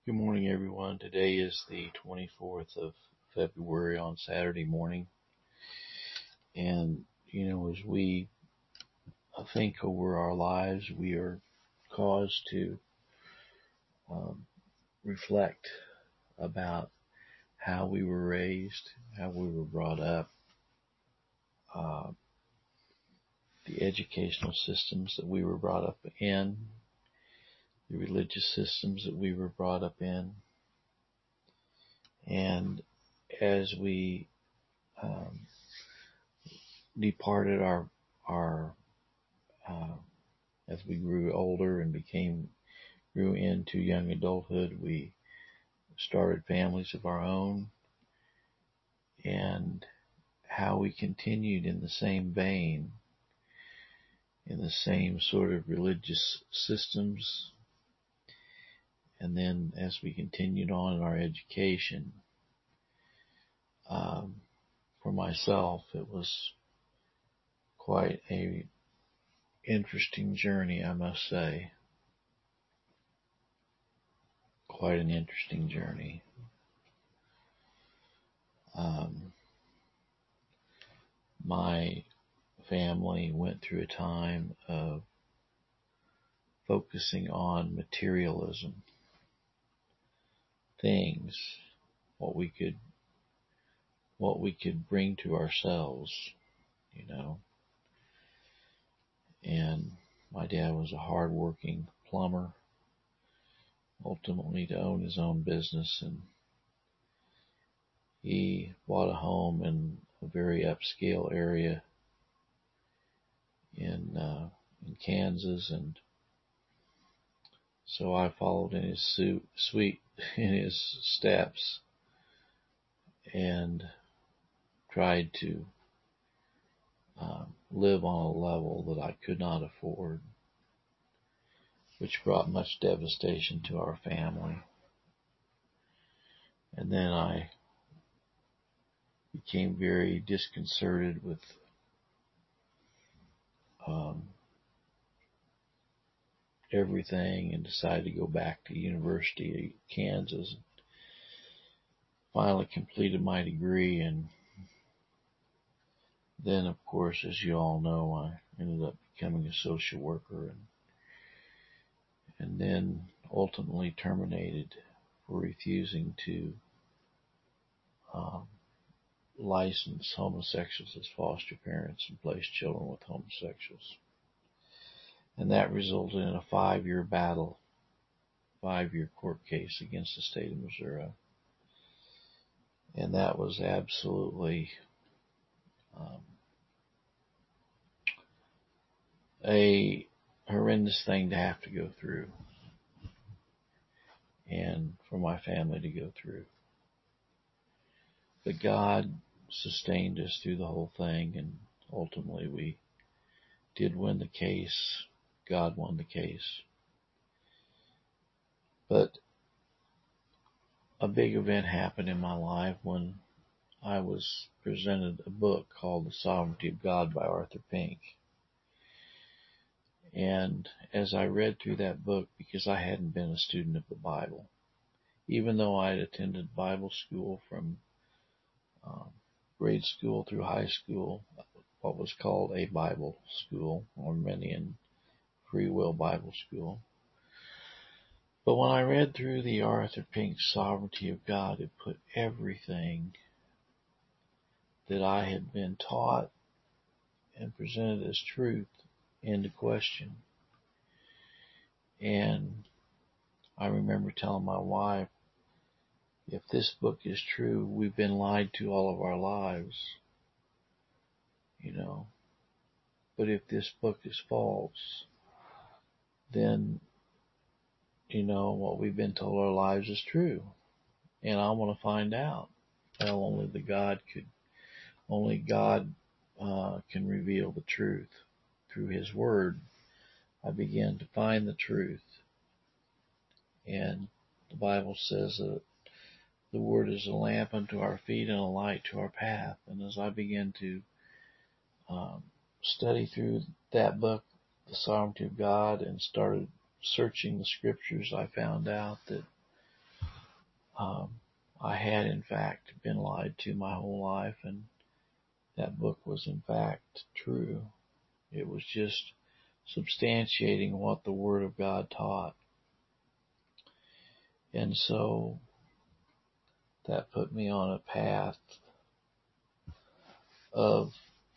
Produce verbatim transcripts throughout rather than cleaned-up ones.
Good morning, everyone. Today is the twenty-fourth of February on Saturday morning. And, you know, as we think over our lives, we are caused to um, reflect about how we were raised, how we were brought up, uh, the educational systems that we were brought up in, the religious systems that we were brought up in. And as we um, departed our our uh, as we grew older and became grew into young adulthood, we started families of our own, and how we continued in the same vein, in the same sort of religious systems. And then as we continued on in our education, um, for myself, it was quite a interesting journey, I must say. Quite an interesting journey. Um, my family went through a time of focusing on materialism, things, what we could, what we could bring to ourselves, you know. And my dad was a hard-working plumber, ultimately to own his own business, and he bought a home in a very upscale area in uh, in Kansas, and so I followed in his suit, sweet in his steps, and tried to um, live on a level that I could not afford, which brought much devastation to our family. And then I became very disconcerted with um, everything and decided to go back to University of Kansas. Finally completed my degree, and then, of course, as you all know, I ended up becoming a social worker, and and then ultimately terminated for refusing to um, license homosexuals as foster parents and place children with homosexuals. And that resulted in a five-year battle, five-year court case against the state of Missouri. And that was absolutely um, a horrendous thing to have to go through, and for my family to go through. But God sustained us through the whole thing, and ultimately we did win the case. God won the case. But a big event happened in my life when I was presented a book called The Sovereignty of God by Arthur Pink. And as I read through that book, because I hadn't been a student of the Bible, even though I had attended Bible school from um, grade school through high school, what was called a Bible school, Arminian Free Will Bible School. But when I read through the Arthur Pink Sovereignty of God, it put everything that I had been taught and presented as truth into question. And I remember telling my wife, if this book is true, we've been lied to all of our lives, you know. But if this book is false, then, you know, what we've been told our lives is true. And I want to find out. Well, only the God could, only God uh, can reveal the truth. Through His Word, I began to find the truth. And the Bible says that the Word is a lamp unto our feet and a light to our path. And as I began to um, study through that book, The Sovereignty of God, and started searching the Scriptures, I found out that Um, I had in fact been lied to my whole life, and that book was in fact true. It was just substantiating what the Word of God taught. And so that put me on a path of,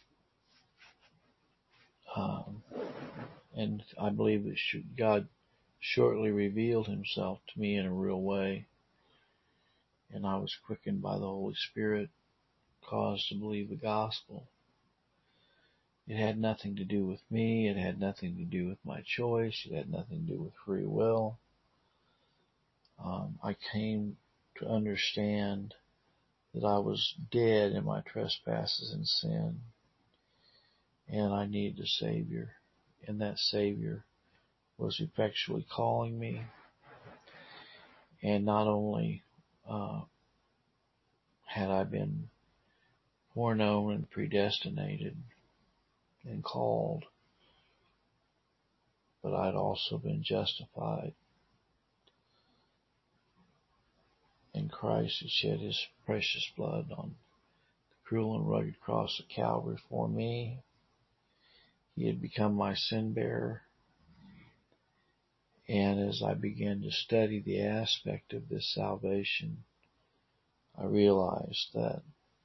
um, and I believe that God shortly revealed himself to me in a real way. And I was quickened by the Holy Spirit, caused to believe the gospel. It had nothing to do with me. It had nothing to do with my choice. It had nothing to do with free will. Um, I came to understand that I was dead in my trespasses and sin, and I needed a Savior. And that Savior was effectually calling me. And not only uh, had I been foreknown and predestinated and called, but I'd also been justified. And Christ had shed his precious blood on the cruel and rugged cross of Calvary for me. He had become my sin bearer. And as I began to study the aspect of this salvation, I realized that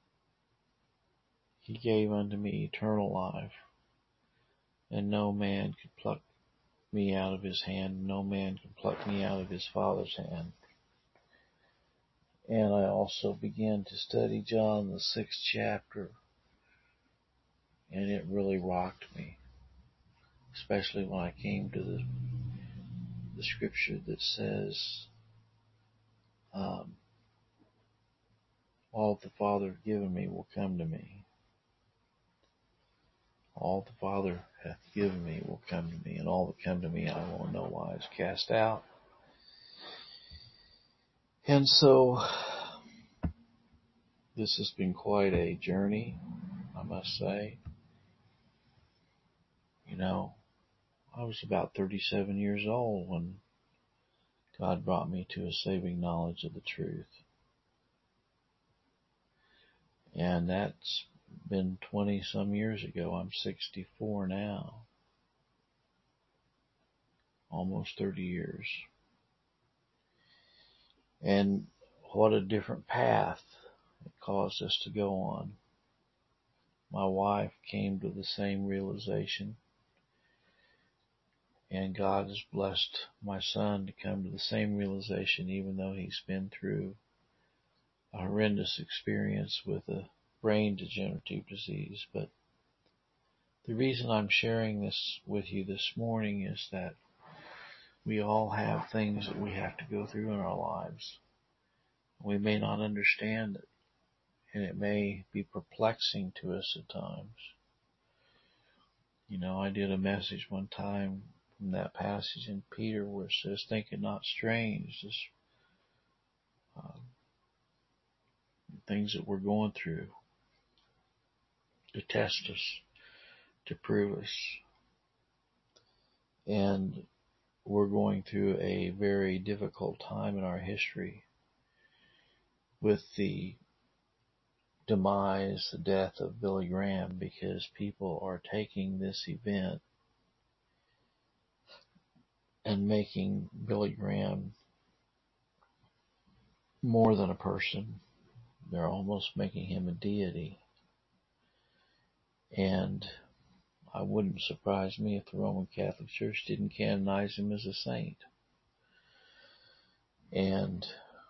he gave unto me eternal life, and no man could pluck me out of his hand. No man could pluck me out of his Father's hand. And I also began to study John, the sixth chapter, and it really rocked me, especially when I came to the, the scripture that says, um, all that the Father hath given me will come to me. All the Father hath given me will come to me, and all that come to me I will in no wise cast out. And so, this has been quite a journey, I must say. You know, I was about thirty-seven years old when God brought me to a saving knowledge of the truth. And that's been twenty some years ago. I'm sixty-four now. Almost thirty years. And what a different path it caused us to go on. My wife came to the same realization, and God has blessed my son to come to the same realization, even though he's been through a horrendous experience with a brain degenerative disease. But the reason I'm sharing this with you this morning is that we all have things that we have to go through in our lives. We may not understand it, and it may be perplexing to us at times. You know, I did a message one time from that passage in Peter where it says, think it not strange, this um, things that we're going through to test us, to prove us. And we're going through a very difficult time in our history with the demise, the death of Billy Graham, because people are taking this event and making Billy Graham more than a person. They're almost making him a deity. And I wouldn't surprise me if the Roman Catholic Church didn't canonize him as a saint. And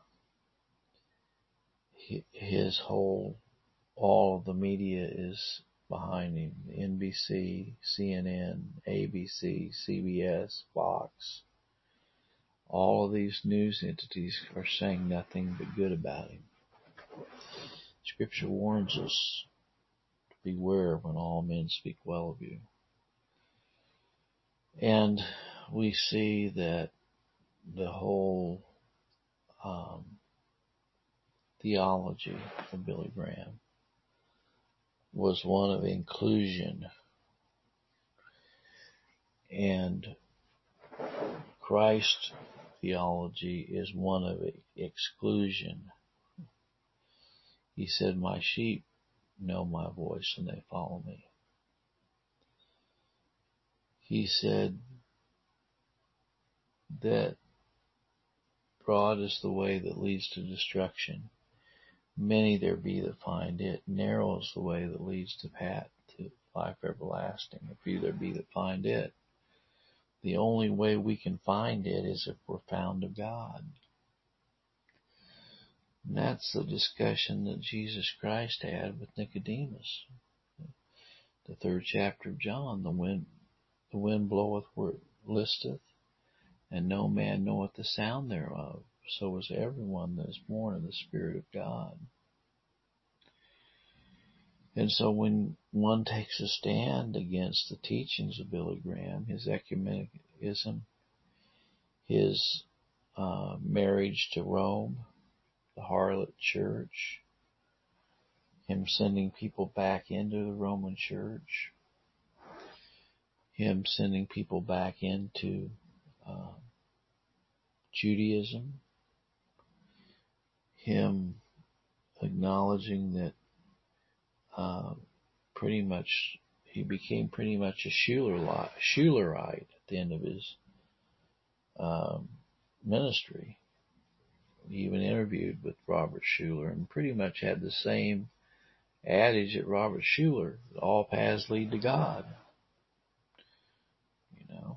his whole, all of the media is behind him. N B C, C N N, A B C, C B S, Fox. All of these news entities are saying nothing but good about him. Scripture warns us to beware when all men speak well of you. And we see that the whole um, theology of Billy Graham was one of inclusion. And Christ theology is one of exclusion. He said, my sheep know my voice and they follow me. He said that broad is the way that leads to destruction. Many there be that find it. Narrow is the way that leads to path to life everlasting. A few there be that find it. The only way we can find it is if we're found of God. And that's the discussion that Jesus Christ had with Nicodemus. The third chapter of John, the wind, the wind bloweth where it listeth, and no man knoweth the sound thereof. So is everyone that is born of the Spirit of God. And so when one takes a stand against the teachings of Billy Graham, his ecumenicism, his uh, marriage to Rome, the harlot church, him sending people back into the Roman church, him sending people back into uh, Judaism, him acknowledging that uh, pretty much he became pretty much a Schulerite at the end of his um, ministry. He even interviewed with Robert Schuller and pretty much had the same adage that Robert Schuller, all paths lead to God. You know,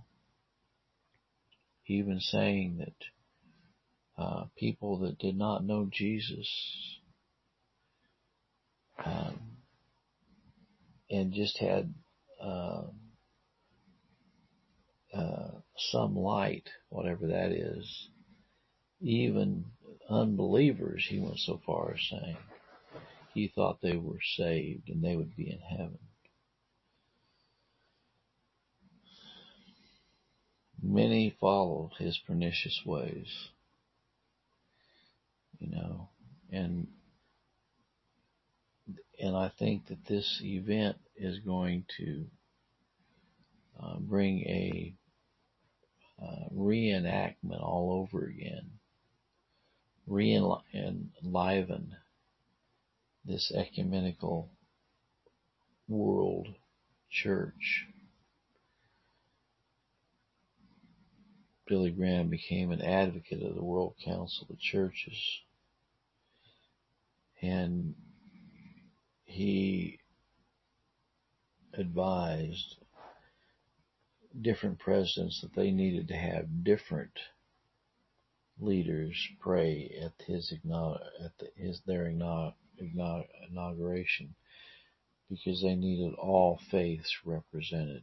even saying that uh, people that did not know Jesus um, and just had uh, uh, some light, whatever that is, even unbelievers, he went so far as saying, he thought they were saved and they would be in heaven. Many followed his pernicious ways, you know, and and I think that this event is going to uh, bring a uh, reenactment all over again, re-enliven this ecumenical world church. Billy Graham became an advocate of the World Council of Churches, and he advised different presidents that they needed to have different leaders pray at his at the, his their inauguration, because they needed all faiths represented.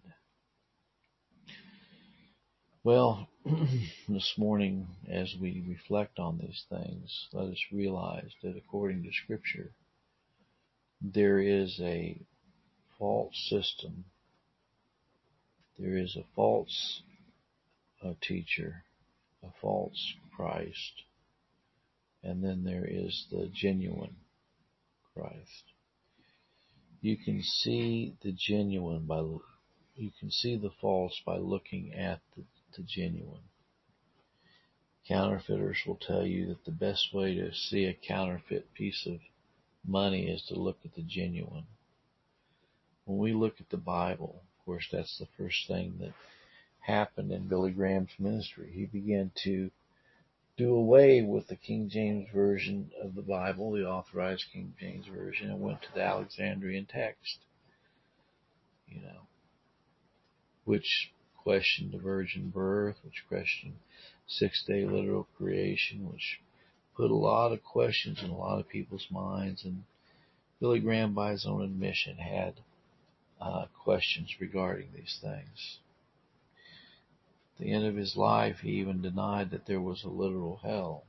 Well, this morning, as we reflect on these things, let us realize that according to Scripture, there is a false system. There is a false uh, teacher, a false Christ, and then there is the genuine Christ. You can see the genuine by, you can see the false by looking at the, the genuine. Counterfeiters will tell you that the best way to see a counterfeit piece of money is to look at the genuine. When we look at the Bible, of course, that's the first thing that happened in Billy Graham's ministry. He began to do away with the King James Version of the Bible, the authorized King James Version, and went to the Alexandrian text, you know, which questioned the virgin birth, which questioned six-day literal creation, which put a lot of questions in a lot of people's minds. And Billy Graham, by his own admission, had uh, questions regarding these things. At the end of his life, he even denied that there was a literal hell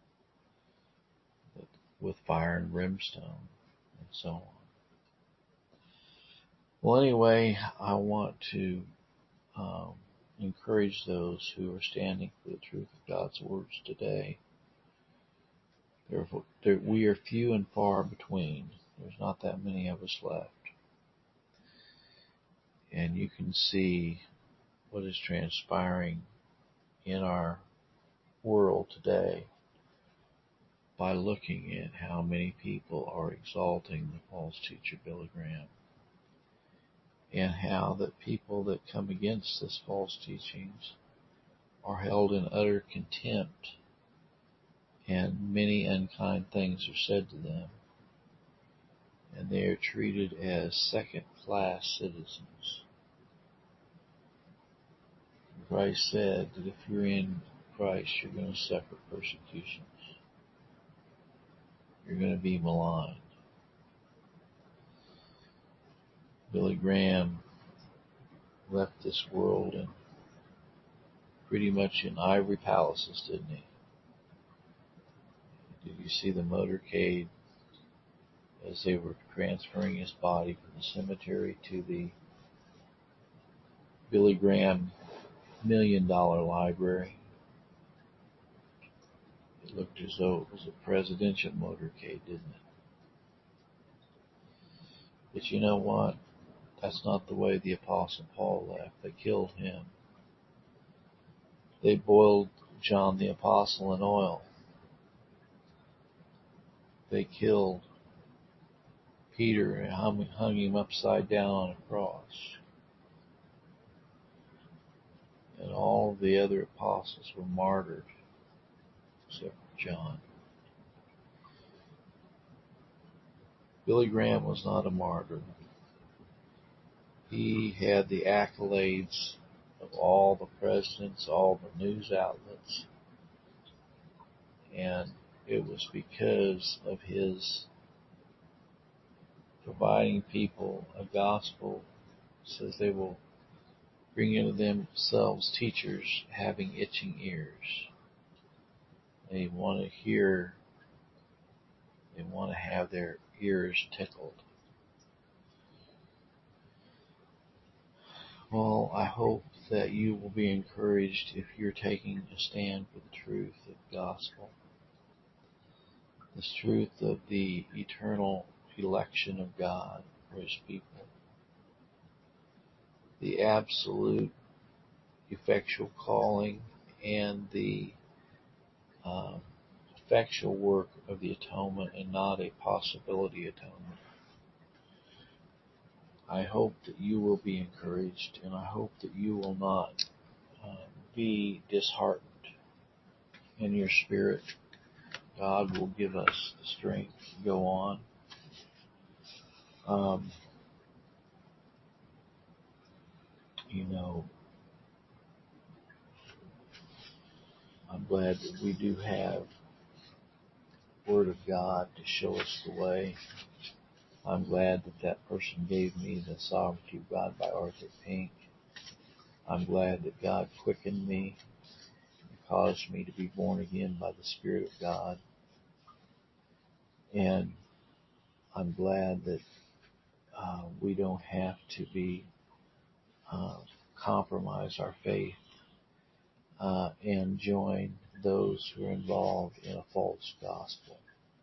with fire and brimstone and so on. Well, anyway, I want to um, encourage those who are standing for the truth of God's words today. Therefore, there, we are few and far between. There's not that many of us left. And you can see what is transpiring in our world today by looking at how many people are exalting the false teacher Billy Graham, and how that people that come against this false teachings are held in utter contempt, and many unkind things are said to them, and they are treated as second-class citizens. Christ said that if you're in Christ, you're going to suffer persecutions. You're going to be maligned. Billy Graham left this world in pretty much in ivory palaces, didn't he? Did you see the motorcade as they were transferring his body from the cemetery to the Billy Graham Million Dollar Library? It looked as though it was a presidential motorcade, didn't it? But you know what? That's not the way the Apostle Paul left. They killed him. They boiled John the Apostle in oil. They killed Peter and hung, hung him upside down on a cross. And all the other apostles were martyred, except for John. Billy Graham was not a martyr. He had the accolades of all the presidents, all the news outlets, and it was because of his providing people a gospel. It says they will bring into themselves teachers having itching ears. They want to hear, they want to have their ears tickled. Well, I hope that you will be encouraged if you're taking a stand for the truth of the gospel, this truth of the eternal election of God for His people, the absolute effectual calling and the uh, effectual work of the atonement, and not a possibility atonement. I hope that you will be encouraged, and I hope that you will not uh, be disheartened in your spirit. God will give us the strength to go on. Um, you know, I'm glad that we do have the Word of God to show us the way. I'm glad that that person gave me The Sovereignty of God by Arthur Pink. I'm glad that God quickened me and caused me to be born again by the Spirit of God. And I'm glad that uh, we don't have to be uh, compromise our faith uh, and join those who are involved in a false gospel.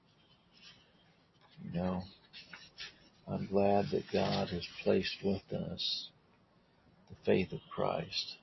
You know, I'm glad that God has placed within us the faith of Christ.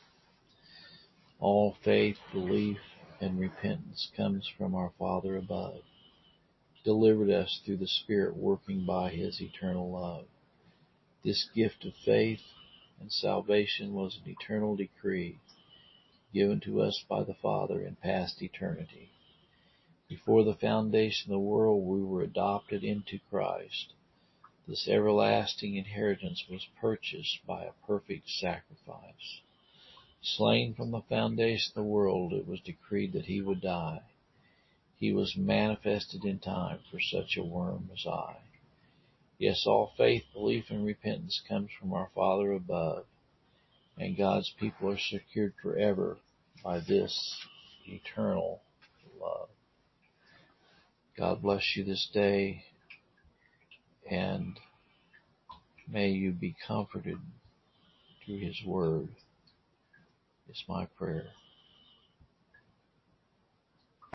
All faith, belief, and repentance comes from our Father above, delivered us through the Spirit working by His eternal love. This gift of faith and salvation was an eternal decree given to us by the Father in past eternity. Before the foundation of the world, we were adopted into Christ. This everlasting inheritance was purchased by a perfect sacrifice. Slain from the foundation of the world, it was decreed that He would die. He was manifested in time for such a worm as I. Yes, all faith, belief, and repentance comes from our Father above, and God's people are secured forever by this eternal love. God bless you this day, and may you be comforted through His Word. It's my prayer.